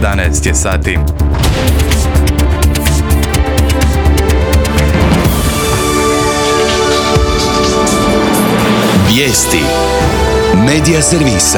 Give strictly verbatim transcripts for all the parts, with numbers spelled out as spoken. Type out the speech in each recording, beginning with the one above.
jedanaest je sati. Vijesti Medija servisa.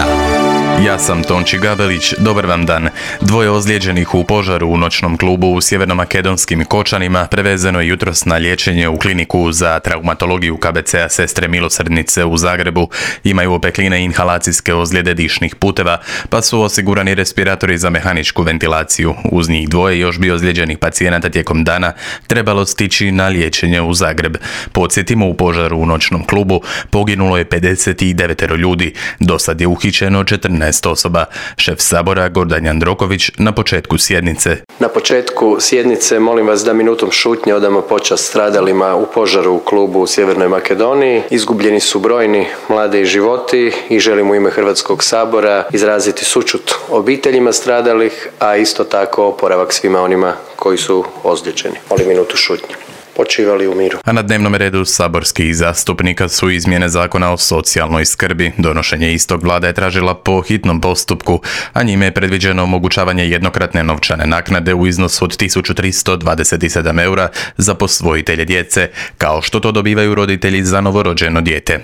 Ja sam Tonči Gabelić, dobar vam dan. Dvoje ozlijeđenih u požaru u noćnom klubu u sjevernomakedonskim Kočanima prevezeno je jutros na liječenje u kliniku za traumatologiju K B C-a Sestre Milosrdnice u Zagrebu. Imaju opekline i inhalacijske ozljede dišnih puteva, pa su osigurani respiratori za mehaničku ventilaciju. Uz njih dvoje još bi ozlijeđenih pacijenata tijekom dana trebalo stići na liječenje u Zagreb. Podsjetimo, u požaru u noćnom klubu poginulo je pedeset devet ljudi, dosad je uhićeno četrnaest osoba. Šef Sabora Gordan Jandroković na početku sjednice. Na početku sjednice molim vas da minutom šutnje odamo počast stradalima u požaru u klubu u Sjevernoj Makedoniji. Izgubljeni su brojni mladi životi i želim u ime Hrvatskog sabora izraziti sućut obiteljima stradalih, a isto tako oporavak svima onima koji su ozlijeđeni. Molim minutu šutnje. Počivali u miru. A na dnevnom redu saborskih zastupnika su izmjene zakona o socijalnoj skrbi. Donošenje istog vlada je tražila po hitnom postupku, a njime je predviđeno omogućavanje jednokratne novčane naknade u iznosu od tisuću tristo dvadeset sedam eura za posvojitelje djece, kao što to dobivaju roditelji za novorođeno dijete.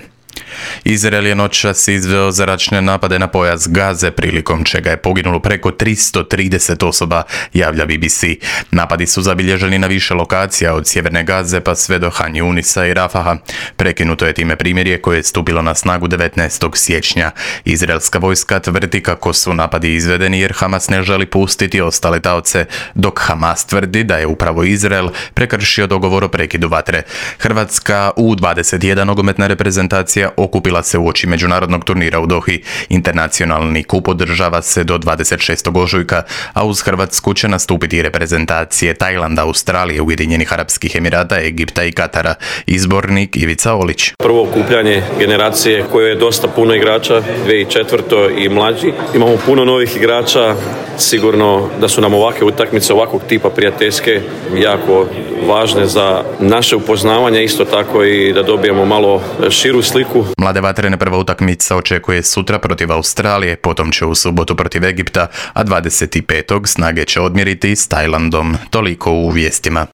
Izrael je noćas izveo zračne napade na pojas Gaze, prilikom čega je poginulo preko tristo trideset osoba, javlja B B C. Napadi su zabilježeni na više lokacija od sjeverne Gaze pa sve do Han Junisa i Rafaha. Prekinuto je time primirje koje je stupilo na snagu devetnaestog siječnja. Izraelska vojska tvrdi kako su napadi izvedeni jer Hamas ne želi pustiti ostale taoce, dok Hamas tvrdi da je upravo Izrael prekršio dogovor o prekidu vatre. Hrvatska U dvadeset jedan nogometna reprezentacija okupila se uoči međunarodnog turnira u Dohi. Internacionalni kup održava se do dvadeset šestog ožujka, a uz Hrvatsku će nastupiti reprezentacije Tajlanda, Australije, Ujedinjenih Arapskih Emirata, Egipta i Katara. Izbornik Ivica Olić. Prvo okupljanje generacije koje je dosta puno igrača, dvije tisuće četvrto i mlađi. Imamo puno novih igrača, sigurno da su nam ovakve utakmice ovakvog tipa prijateljske jako važne za naše upoznavanje, isto tako i da dobijemo malo širu sliku. Mlade vatrene prva utakmica očekuje sutra protiv Australije, potom će u subotu protiv Egipta, a dvadeset petog snage će odmjeriti s Tajlandom. Toliko u vijestima.